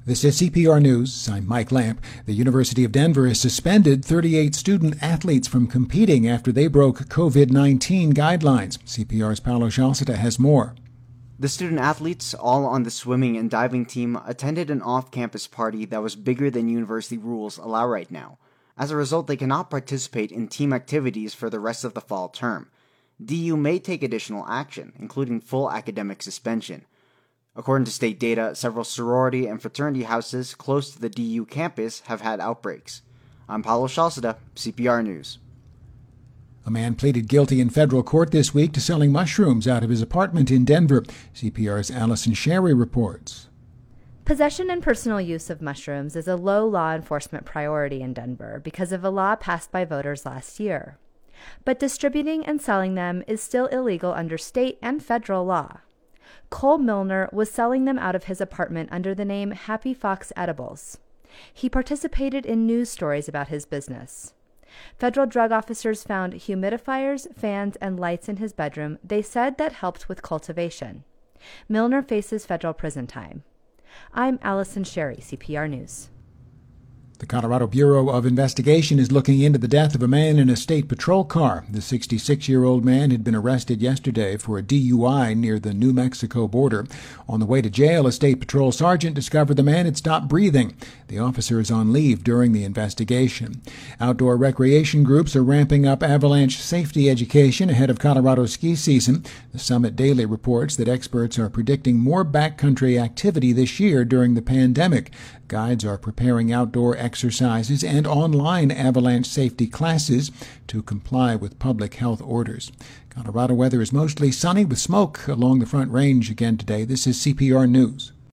This is CPR News. I'm Mike Lamp. The University of Denver has suspended 38 student athletes from competing after they broke COVID-19 guidelines. CPR's Paolo Scialsita has more. The student athletes, all on the swimming and diving team, attended an off-campus party that was bigger than university rules allow right now. As a result, they cannot participate in team activities for the rest of the fall term. DU may take additional action, including full academic suspension. According to state data, several sorority and fraternity houses close to the DU campus have had outbreaks. I'm Paolo Scialsita, CPR News. A man pleaded guilty in federal court this week to selling mushrooms out of his apartment in Denver. CPR's Allison Sherry reports. Possession and personal use of mushrooms is a low law enforcement priority in Denver because of a law passed by voters last year. But distributing and selling them is still illegal under state and federal law. Cole Milner was selling them out of his apartment under the name Happy Fox Edibles. He participated in news stories about his business. Federal drug officers found humidifiers, fans, and lights in his bedroom they said that helped with cultivation. Milner faces federal prison time. I'm Allison Sherry, CPR News. The Colorado Bureau of Investigation is looking into the death of a man in a state patrol car. The 66-year-old man had been arrested yesterday for a DUI near the New Mexico border. On the way to jail, a state patrol sergeant discovered the man had stopped breathing. The officer is on leave during the investigation. Outdoor recreation groups are ramping up avalanche safety education ahead of Colorado's ski season. The Summit Daily reports that experts are predicting more backcountry activity this year during the pandemic. Guides are preparing outdoor exercises and online avalanche safety classes to comply with public health orders. Colorado weather is mostly sunny with smoke along the Front Range again today. This is CPR News.